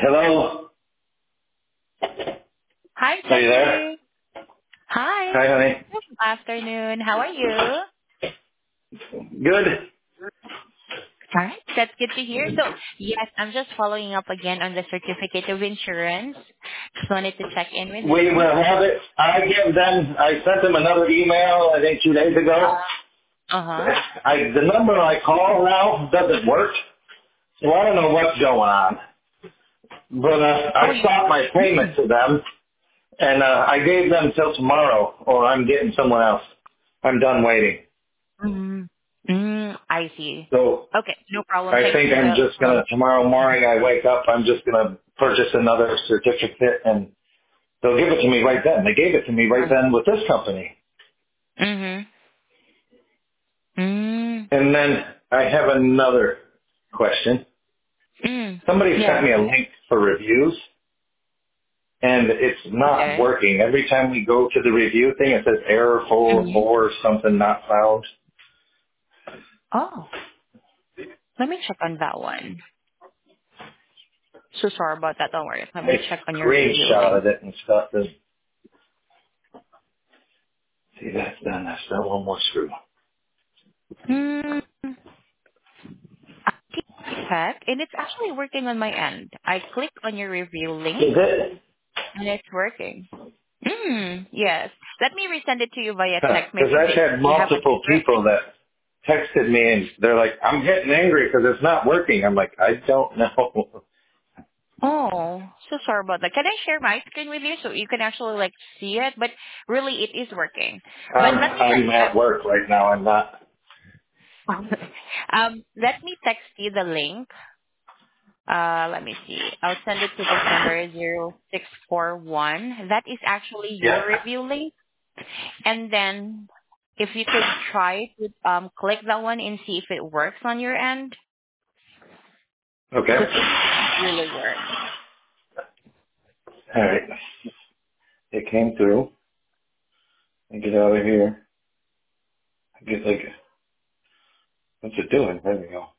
Hello? Hi, Are you there? Jeffrey. Hi. Hi, honey. Good afternoon. How are you? Good? All right. That's good to hear. So, yes, I'm just following up again on the certificate of insurance. Just wanted to check in with We you. will have it. I sent them another email, I think 2 days ago. Uh-huh. The number I call now doesn't work, so I don't know what's going on. But Oh, I you. stopped my payment Mm. to them, and I gave them till tomorrow, or I'm getting someone else. I'm done waiting. Mm. I see. So Okay, no problem. I Thanks think for I'm the just going to, tomorrow morning I wake up, I'm just going to purchase another certificate, and they'll give it to me right then. They gave it to me right then with this company. Mm-hmm. Mm. And then I have another question. Mm. Somebody sent Yes. me a link for reviews, and it's not Okay. working. Every time we go to the review thing, it says error Mm-hmm. 404 something not found. Oh, let me check on that one. So sorry about that. Don't worry. Let I me check on your review link. screenshotted it and stuff. And see, that's done. That's done. One more screw. Mm. Check, and it's actually working on my end. I click on your review link, Is it? and it's working. Yes. Let me resend it to you via text Because I've message had if you have a multiple different people link. that texted me and they're like, I'm getting angry because it's not working. I'm like, I don't know. Oh, so sorry about that. Can I share my screen with you so you can actually like see it? But really, it is working. But let me I'm at check. work right now. I'm not. Let me text you the link. Let me see. I'll send it to this number 0641. That is actually Yeah. your review link. And then if you could try to click that one and see if it works on your end, Okay. because it should really work. All right. It came through. I get out of here. I get like, what's it doing? There we go.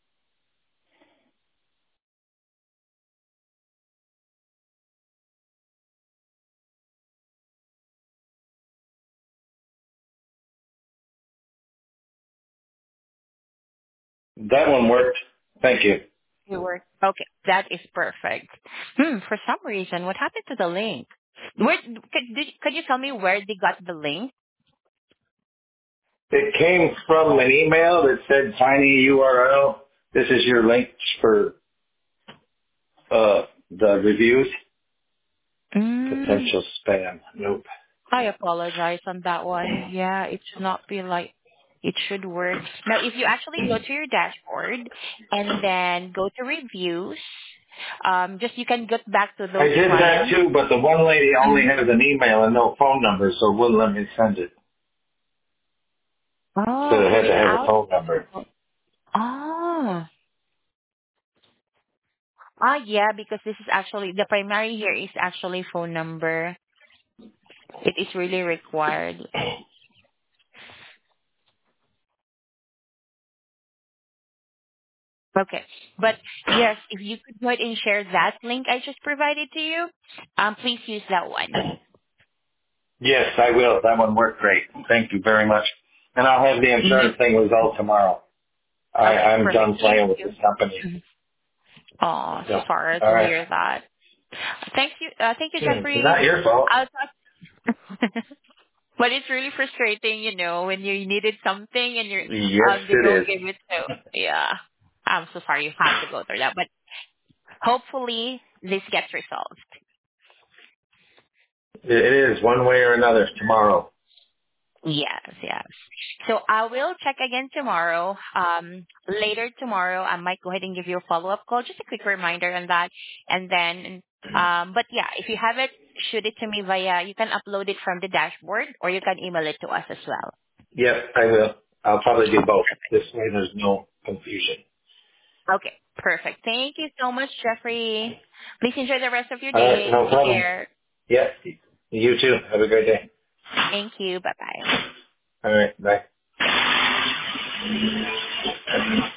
That one worked. Thank you. It works. Okay, that is perfect. For some reason, what happened to the link? Could you tell me where they got the link? It came from an email that said tiny URL. This is your link for the reviews. Mm, Potential spam. Nope. I apologize on that one. Yeah, it should not be like it should work. Now, if you actually go to your dashboard and then go to reviews, just you can get back to I those did that clients. too, but the one lady only Mhm. has an email and no phone number, so it wouldn't let me send it. So Oh, it had to have a without. phone number. Oh. Ah, yeah, because this is actually the primary here is actually phone number. It is really required. Okay. But yes, if you could go ahead and share that link I just provided to you, please use that one. Yes, I will. That one worked great. Thank you very much. And I'll have the No. insurance thing resolved tomorrow. Okay, I'm perfect. done Thank playing with you. this company. Mhm. Oh, So, so sorry all to right. hear that. Thank you, It's Jeffrey. not your fault. I'll talk. But it's really frustrating, when you needed something and Yes, they it don't is. give it to. Yeah. I'm so sorry you have to go through that, but hopefully this gets resolved. It is one way or another tomorrow. Yes, yes. So I will check again tomorrow. Later tomorrow, I might go ahead and give you a follow-up call, just a quick reminder on that. And then, but yeah, if you have it, shoot it to me you can upload it from the dashboard or you can email it to us as well. Yes, I will. I'll probably do both. Perfect. This way there's no confusion. Okay, perfect. Thank you so much, Jeffrey. Please enjoy the rest of your All right, day. no Take problem. care. Yes, you too. Have a great day. Thank you. Bye-bye. All right, bye.